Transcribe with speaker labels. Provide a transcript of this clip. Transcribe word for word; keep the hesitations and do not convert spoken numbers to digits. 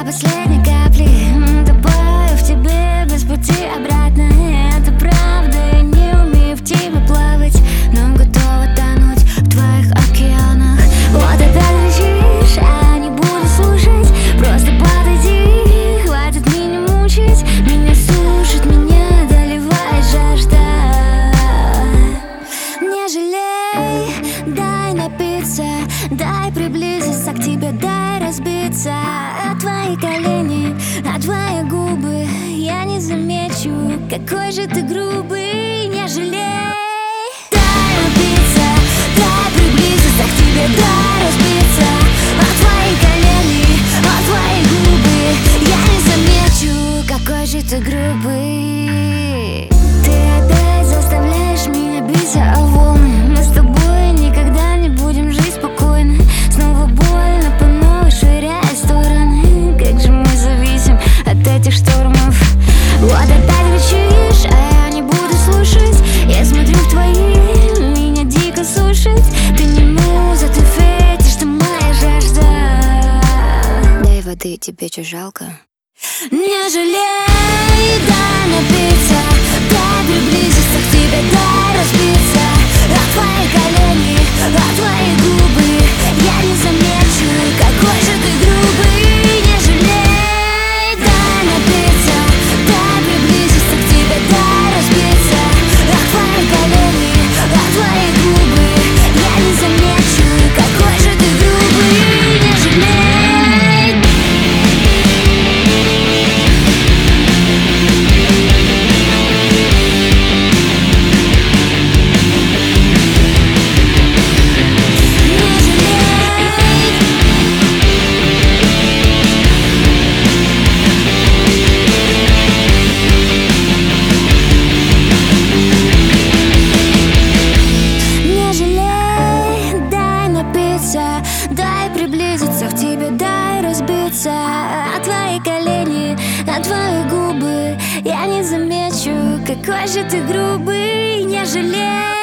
Speaker 1: последней капли. Топаю в тебе без пути обратно. Это правда, я не умею в тебе плавать, но готова тонуть в твоих океанах. Вот опять кричишь, а я не буду слушать. Просто подойди, хватит меня мучить. Меня сушит, меня одолевает жажда. Не жалей, дай напиться, дай приблизиться к тебе, дай разбиться о твои колени, о твои губы. Я не замечу, какой же ты грубый. Не жалей, дай напиться, дай приблизиться к тебе, дай разбиться о твои колени, о твои губы. Я не замечу, какой же ты грубый. Ты опять заставляешь меня биться о волны. Мы с тобой никогда не будем жить спокойно. Снова больно по новой швыряя стороны. Как же мы зависим от этих штормов. Вот опять кричишь, а я не буду слушать. Я смотрю в твои, меня дико сушит. Ты не муза, ты фетиш, ты моя жажда. Дай воды, тебе чё жалко? Не жалей, дай напиться, дай приблизиться к тебе, дай разбиться о твои колени, о твои губы. Я не замечу, какой же ты грубый. Не жалей, дай напиться, дай приблизиться к тебе, дай разбиться о твои колени, о твои губы. Я не замечу, какой же ты грубый. Не жалей. Дай приблизиться к тебе, дай разбиться о твои колени, о твои губы. Я не замечу, какой же ты грубый. Не жалей.